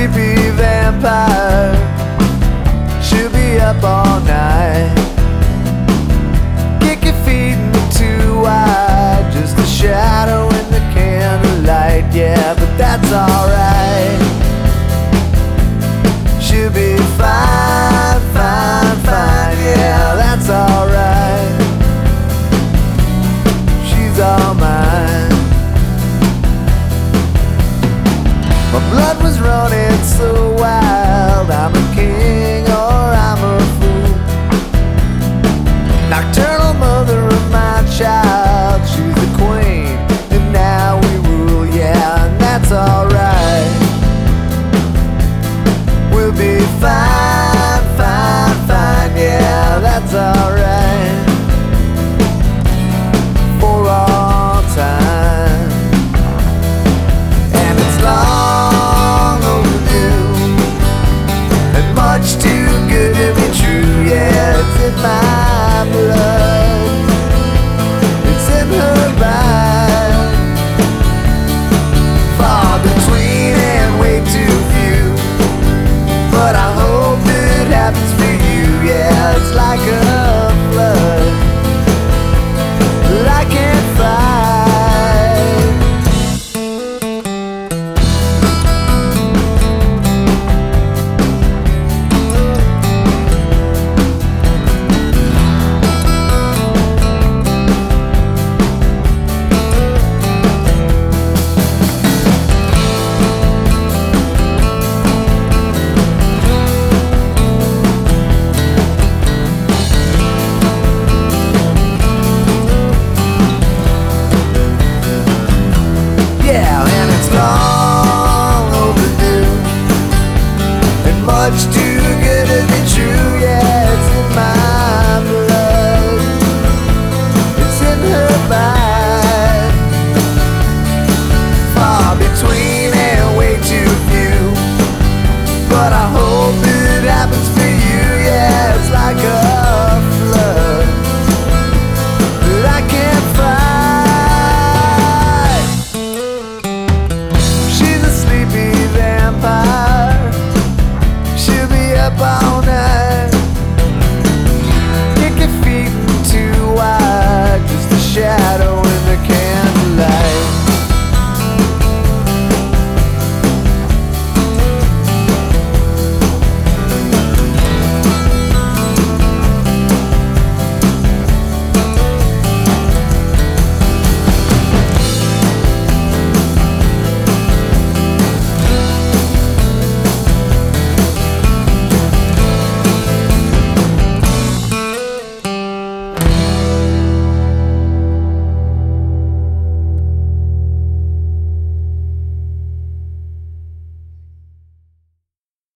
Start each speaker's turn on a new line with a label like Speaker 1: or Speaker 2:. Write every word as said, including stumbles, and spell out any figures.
Speaker 1: sleepy vampire. She'll be up all night. Kick your feet in the too wide. Just a shadow in the candlelight. Yeah, but that's alright. She'll be fine, fine, fine. Yeah, that's alright. She's all mine. My blood was running so wild. I'm a king or I'm a fool. Nocturnal mother of my child. She's the queen and now we rule. Yeah, and that's alright. We'll be fine, fine, fine. Yeah, that's alright. For all time. And it's long overdue and much too good to be true. Yeah, it's in my blood. It's in her mind. Far between and way too few. But I hope it happens for you. Yeah, it's like a flood that I can't fight. Yeah, and it's long overdue and much too good to be true. Yeah, it's in my blood. It's in her mind. Far between and way too few. But I hope it happens for you. Yeah, it's like a flood that I can't fight. She's a sleepy vampire. She'll be up all